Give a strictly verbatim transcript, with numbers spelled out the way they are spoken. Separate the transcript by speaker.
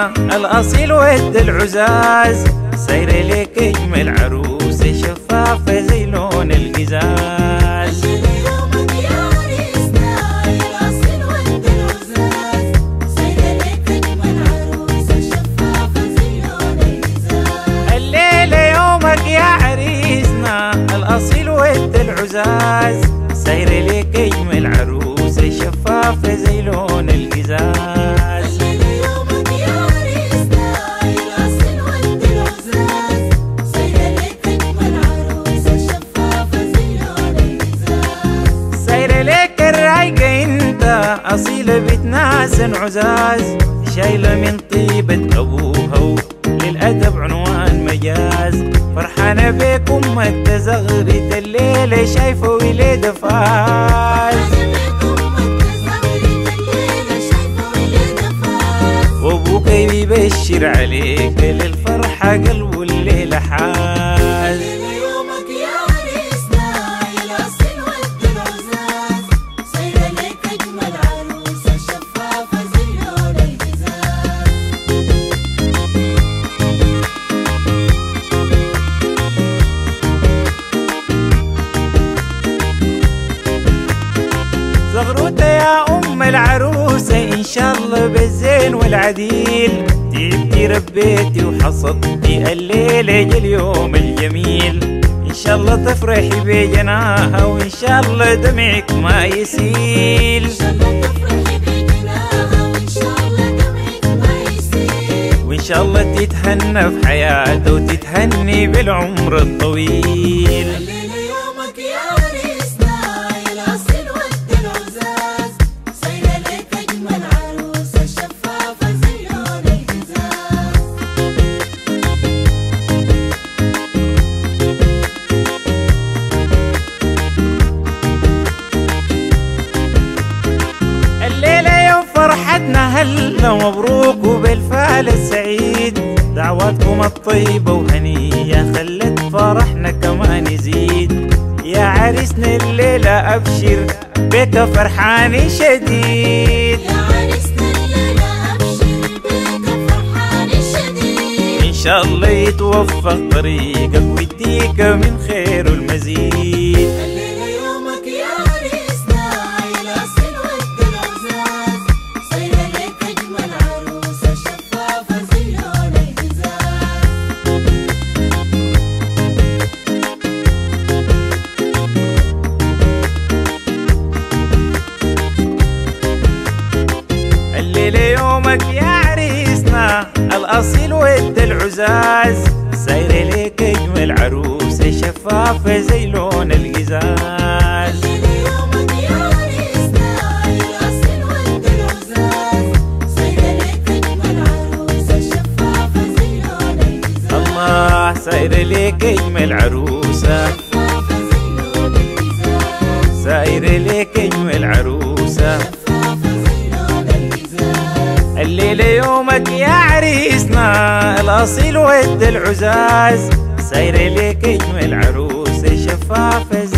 Speaker 1: عريسنا الأصيل ود العزاز، سايرة ليك اجمل عروسة شفافة زي لون القزاز.
Speaker 2: يومك يا عريسنا الأصيل ود العزاز، سايرة ليك اجمل عروسة شفافة زي لون القزاز.
Speaker 1: الليلة يومك يا عريسنا الأصيل ود العزاز، سايرة ليك اجمل عروسة شفافة زي لون القزاز.
Speaker 2: يومك يا عريسنا الأصيل ود العزاز، سايرة ليك اجمل عروسة شفافة زي لون القزاز.
Speaker 1: سايرة ليك الرايقة انت أصيلة بتناس عزاز، شايلة من طيبة أبوها للأدب عنوان مجاز. فرحانة بيك أمك تزغرت الليلة شايفة وليدة فاز، وابوك بيبشر عليك للفرحة قلبه الليلة حاز.
Speaker 2: يومك يا عريسنا الأصيل ود العزاز، سايرة ليك أجمل عروسة شفافة زي لون القزاز.
Speaker 1: زغروتة يا أم العروسة إن شاء الله بالزين والعديل، تعبتي ربيتي وحصدتي الليلة جا اليوم الجميل. إن شاء الله تفرحي بجناها وإن شاء الله دمعك ما يسيل،
Speaker 2: إن شاء الله تفرحي بجناها وإن شاء الله دمعك ما يسيل،
Speaker 1: وإن شاء الله تتهنى في حياتها وتتهني بالعمر الطويل.
Speaker 2: الليلة يومك يا عريسنا الأصيل ود العزاز، سايرة ليك أجمل عروسة شفافة زي لون القزاز.
Speaker 1: الليلة يوم فرحتنا هلا مبروك وبالفعل السعيد، دعواتكم الطيبة وهنية خلت فرحنا كمان يزيد. يا عريسنا الليلة أبشر بك فرحاني شديد،
Speaker 2: يا عريسنا الليلة أبشر بك فرحاني شديد،
Speaker 1: إن شاء الله يتوفق طريقك ويديك من خير المزيد.
Speaker 2: الليلة يومك يا عريسنا الأصيل ود العزاز، سايرة ليك أجمل عروسة شفافة زي لون القزاز.
Speaker 1: الليلة يومك يا عريسنا الأصيل ود العزاز، سايرة ليك اجمل عروسة شفافة زي لون القزاز.
Speaker 2: يومك يا عريسنا الأصيل ود العزاز، سايرة ليك أجمل عروسة شفافة زي لون القزاز.
Speaker 1: الله سايرة ليك اجمل عروسة،
Speaker 2: شفافة زي لون القزاز،
Speaker 1: سايرة ليك اجمل عروسة.
Speaker 2: شفافة زي لون القزاز.
Speaker 1: الليلة يومك يا عريسنا الأصيل ود العزاز، سايرة ليك اجمل عروسة شفافة